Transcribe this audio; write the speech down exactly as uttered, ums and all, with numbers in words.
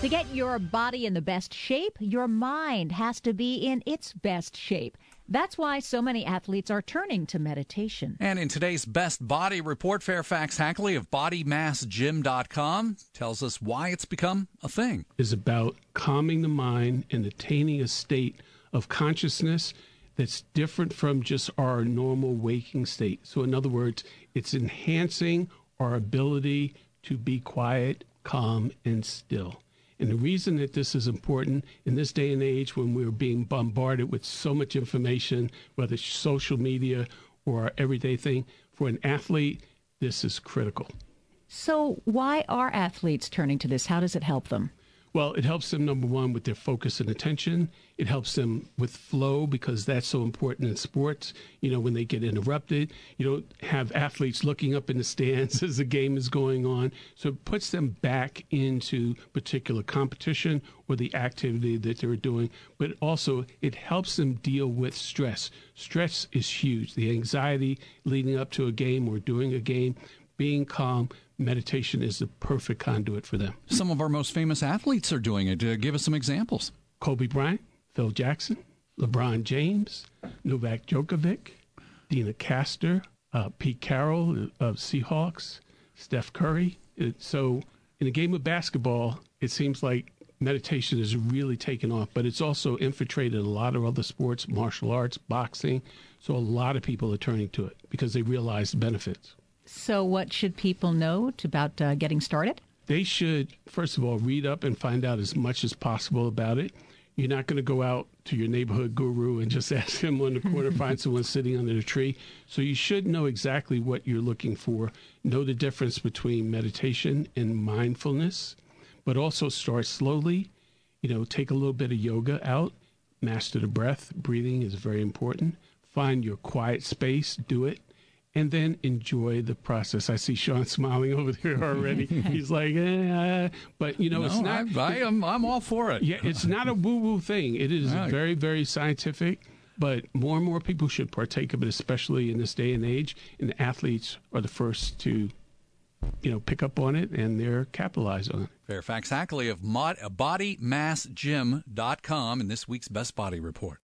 To get your body in the best shape, your mind has to be in its best shape. That's why so many athletes are turning to meditation. And in today's Best Body Report, Fairfax Hackley of body mass gym dot com tells us why it's become a thing. Is about calming the mind and attaining a state of consciousness that's different from just our normal waking state. So in other words, it's enhancing our ability to be quiet, calm, and still. And the reason that this is important in this day and age when we're being bombarded with so much information, whether it's social media or our everyday thing, for an athlete, this is critical. So why are athletes turning to this? How does it help them? Well, it helps them, number one, with their focus and attention. It helps them with flow because that's so important in sports. You know, when they get interrupted, you don't have athletes looking up in the stands as the game is going on. So it puts them back into particular competition or the activity that they're doing. But also, it helps them deal with stress. Stress is huge. The anxiety leading up to a game or during a game, being calm, meditation is the perfect conduit for them. Some of our most famous athletes are doing it. Uh, give us some examples. Kobe Bryant, Phil Jackson, LeBron James, Novak Djokovic, Dina Castor, uh, Pete Carroll of Seahawks, Steph Curry. It, so in the game of basketball, it seems like meditation is really taken off, but it's also infiltrated a lot of other sports, martial arts, boxing. So a lot of people are turning to it because they realize the benefits. So what should people know to, about uh, getting started? They should, first of all, read up and find out as much as possible about it. You're not going to go out to your neighborhood guru and just ask him on the corner, find someone sitting under the tree. So you should know exactly what you're looking for, know the difference between meditation and mindfulness, but also start slowly. You know, take a little bit of yoga out, master the breath. Breathing is very important. Find your quiet space, do it. And then enjoy the process. I see Sean smiling over there already. He's like, eh, but you know, no, it's not. I, I am. I'm all for it. Yeah, it's not a woo-woo thing. It is Right. very, very scientific. But more and more people should partake of it, especially in this day and age. And the athletes are the first to, you know, pick up on it, and they're capitalize on it. Fairfax Hackley of body mass gym dot com in this week's Best Body Report.